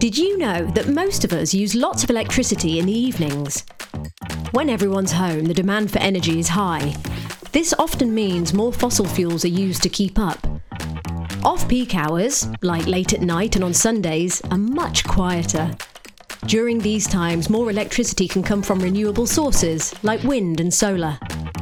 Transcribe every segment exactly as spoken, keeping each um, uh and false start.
Did you know that most of us use lots of electricity in the evenings? When everyone's home, the demand for energy is high. This often means more fossil fuels are used to keep up. Off-peak hours, like late at night and on Sundays, are much quieter. During these times, more electricity can come from renewable sources, like wind and solar.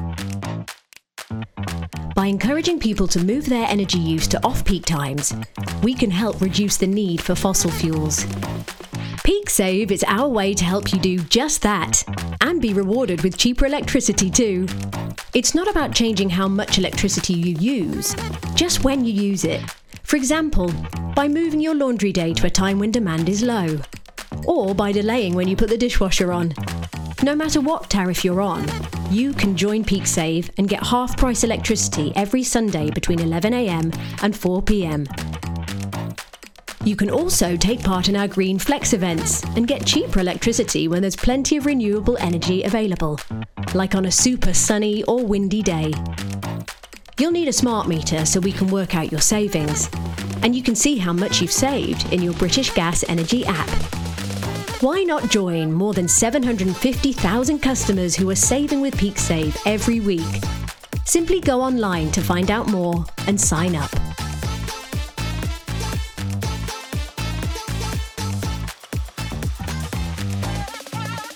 By encouraging people to move their energy use to off-peak times, we can help reduce the need for fossil fuels. PeakSave is our way to help you do just that, and be rewarded with cheaper electricity too. It's not about changing how much electricity you use, just when you use it. For example, by moving your laundry day to a time when demand is low, or by delaying when you put the dishwasher on. No matter what tariff you're on, you can join PeakSave and get half-price electricity every Sunday between eleven a m and four p m. You can also take part in our Green Flex events and get cheaper electricity when there's plenty of renewable energy available, like on a super sunny or windy day. You'll need a smart meter so we can work out your savings, and you can see how much you've saved in your British Gas Energy app. Why not join more than seven hundred fifty thousand customers who are saving with PeakSave every week? Simply go online to find out more and sign up.